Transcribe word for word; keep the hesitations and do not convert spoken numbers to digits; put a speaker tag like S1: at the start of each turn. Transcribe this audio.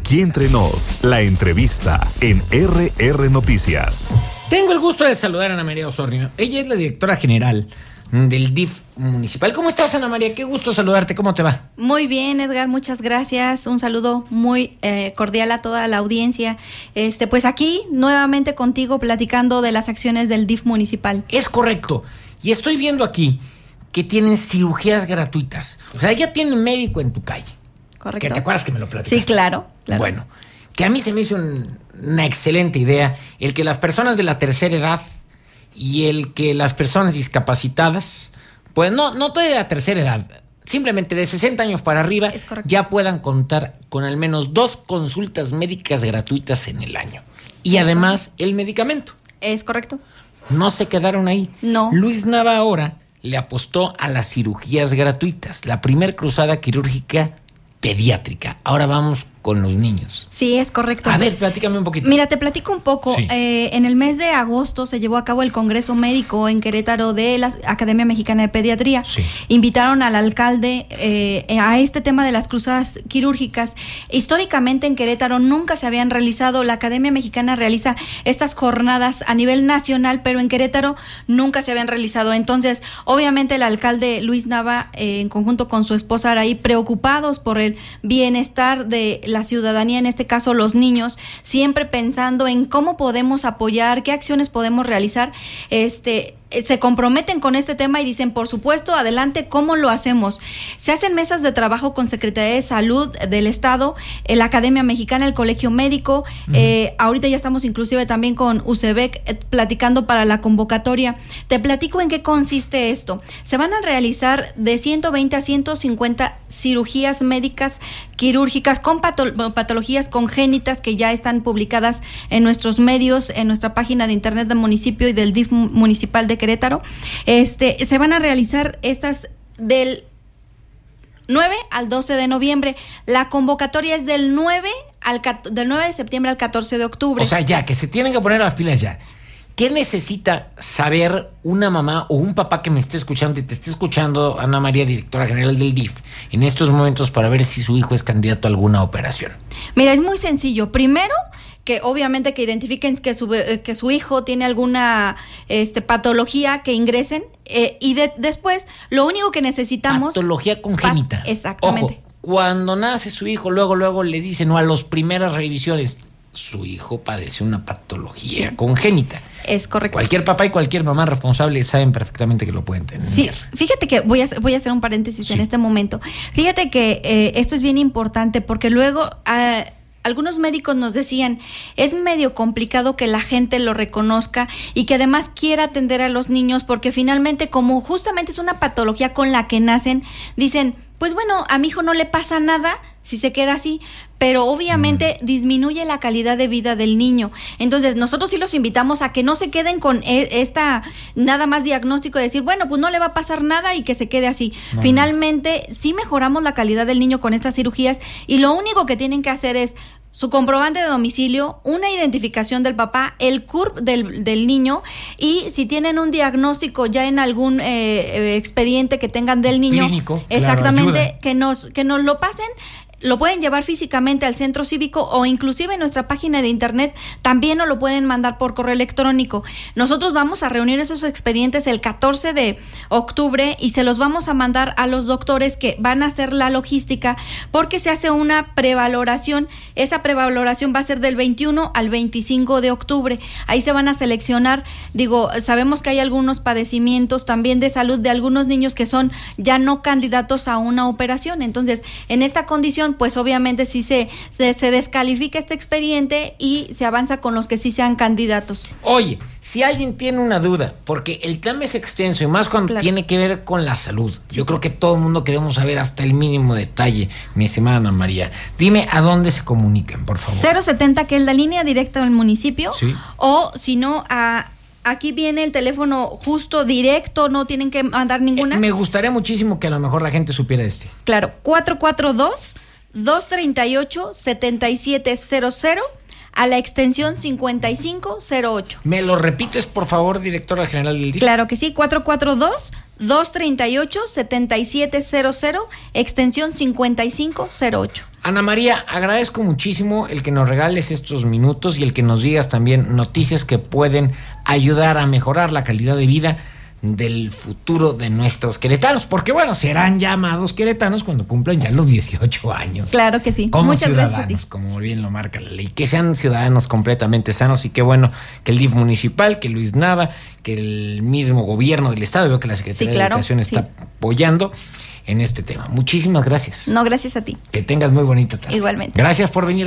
S1: Aquí entre nos, la entrevista en R R Noticias.
S2: Tengo el gusto de saludar a Ana María Osornio. Ella es la directora general del D I F municipal. ¿Cómo estás, Ana María? Qué gusto saludarte. ¿Cómo te va?
S3: Muy bien, Edgar. Muchas gracias. Un saludo muy eh, cordial a toda la audiencia. Este, pues aquí nuevamente contigo platicando de las acciones del D I F municipal.
S2: Es correcto. Y estoy viendo aquí que tienen cirugías gratuitas. O sea, ya tienen médico en tu calle.
S3: Correcto.
S2: ¿Que te acuerdas que me lo platicaste?
S3: Sí, claro, claro.
S2: Bueno, que a mí se me hizo un, una excelente idea el que las personas de la tercera edad y el que las personas discapacitadas, pues no, no de la tercera edad, simplemente de sesenta años para arriba, ya puedan contar con al menos dos consultas médicas gratuitas en el año. Y además el medicamento.
S3: Es correcto.
S2: No se quedaron ahí.
S3: No.
S2: Luis Nava ahora le apostó a las cirugías gratuitas, la primer cruzada quirúrgica pediátrica. Ahora vamos con los niños.
S3: Sí, es correcto.
S2: A ver, platícame un poquito.
S3: Mira, te platico un poco.
S2: Sí.
S3: Eh, en el mes de agosto se llevó a cabo el Congreso Médico en Querétaro de la Academia Mexicana de Pediatría.
S2: Sí.
S3: Invitaron al alcalde eh, a este tema de las cruzadas quirúrgicas. Históricamente en Querétaro nunca se habían realizado. La Academia Mexicana realiza estas jornadas a nivel nacional, pero en Querétaro nunca se habían realizado. Entonces, obviamente el alcalde Luis Nava, eh, en conjunto con su esposa Araí, preocupados por el bienestar de la ciudadanía, en este caso los niños, siempre pensando en cómo podemos apoyar, qué acciones podemos realizar, este se comprometen con este tema y dicen, por supuesto, adelante, ¿cómo lo hacemos? Se hacen mesas de trabajo con Secretaría de Salud del Estado, la Academia Mexicana, el Colegio Médico, uh-huh. eh, ahorita ya estamos inclusive también con U C E B C eh, platicando para la convocatoria. Te platico en qué consiste esto. Se van a realizar de ciento veinte a ciento cincuenta cirugías médicas quirúrgicas con pato- patologías congénitas que ya están publicadas en nuestros medios, en nuestra página de internet del municipio y del D I F municipal de Querétaro. Este, se van a realizar estas del nueve al doce de noviembre. La convocatoria es del nueve al del nueve de septiembre al catorce de octubre.
S2: O sea, ya, que se tienen que poner las pilas ya. ¿Qué necesita saber una mamá o un papá que me esté escuchando y te esté escuchando, Ana María, directora general del D I F, en estos momentos para ver si su hijo es candidato a alguna operación?
S3: Mira, es muy sencillo. Primero, que obviamente que identifiquen que su, que su hijo tiene alguna este, patología, que ingresen, eh, y de, después lo único que necesitamos...
S2: Patología congénita.
S3: Pa- exactamente.
S2: Ojo, cuando nace su hijo, luego, luego le dicen, o a las primeras revisiones, su hijo padece una patología congénita.
S3: Es correcto.
S2: Cualquier papá y cualquier mamá responsable saben perfectamente que lo pueden tener.
S3: Sí, fíjate que voy a, voy a hacer un paréntesis sí. en este momento. Fíjate que eh, esto es bien importante porque luego... Uh, algunos médicos nos decían, es medio complicado que la gente lo reconozca y que además quiera atender a los niños porque finalmente, como justamente es una patología con la que nacen, dicen, pues bueno, a mi hijo no le pasa nada si se queda así, pero obviamente mm. disminuye la calidad de vida del niño. Entonces, nosotros sí los invitamos a que no se queden con esta nada más diagnóstico de decir, bueno, pues no le va a pasar nada y que se quede así. No, Finalmente, no. sí mejoramos la calidad del niño con estas cirugías y lo único que tienen que hacer es su comprobante de domicilio, una identificación del papá, el C U R P del, del niño y si tienen un diagnóstico ya en algún eh, expediente que tengan del niño,
S2: clínico,
S3: exactamente,
S2: claro,
S3: que nos que nos lo pasen. Lo pueden llevar físicamente al centro cívico o inclusive en nuestra página de internet también nos lo pueden mandar por correo electrónico. Nosotros vamos a reunir esos expedientes el catorce de octubre y se los vamos a mandar a los doctores que van a hacer la logística porque se hace una prevaloración. Esa prevaloración va a ser del veintiuno al veinticinco de octubre. Ahí se van a seleccionar, digo, sabemos que hay algunos padecimientos también de salud de algunos niños que son ya no candidatos a una operación. Entonces, en esta condición pues obviamente sí se, se, se descalifica este expediente y se avanza con los que sí sean candidatos.
S2: Oye, si alguien tiene una duda, porque el tema es extenso y más cuando claro. tiene que ver con la salud. Sí. Yo creo que todo el mundo queremos saber hasta el mínimo detalle, mi estimada Ana María. Dime a dónde se comunican, por favor.
S3: cero setenta, que es la línea directa del municipio,
S2: sí.
S3: o si no, a... Aquí viene el teléfono justo, directo, no tienen que mandar ninguna.
S2: Eh, me gustaría muchísimo que a lo mejor la gente supiera este.
S3: Claro, cuatro cuatro dos, dos tres ocho, siete siete cero cero a la extensión cincuenta y cinco cero ocho.
S2: ¿Me lo repites, por favor, directora general del D I F?
S3: Claro que sí, cuatro cuatro dos, dos tres ocho, siete siete cero cero, extensión cincuenta y cinco cero ocho.
S2: Ana María, agradezco muchísimo el que nos regales estos minutos y el que nos digas también noticias que pueden ayudar a mejorar la calidad de vida del futuro de nuestros queretanos, porque bueno, serán llamados queretanos cuando cumplan ya los dieciocho años.
S3: Claro que sí.
S2: Como
S3: Muchas
S2: ciudadanos,
S3: gracias a ti.
S2: como bien lo marca la ley, que sean ciudadanos completamente sanos y qué bueno que el D I F municipal, que Luis Nava, que el mismo gobierno del estado, veo que la Secretaría
S3: Sí, claro,
S2: de Educación está
S3: sí.
S2: apoyando en este tema. Muchísimas gracias.
S3: No, gracias a ti.
S2: Que tengas muy bonita tarde.
S3: Igualmente.
S2: Gracias por venir.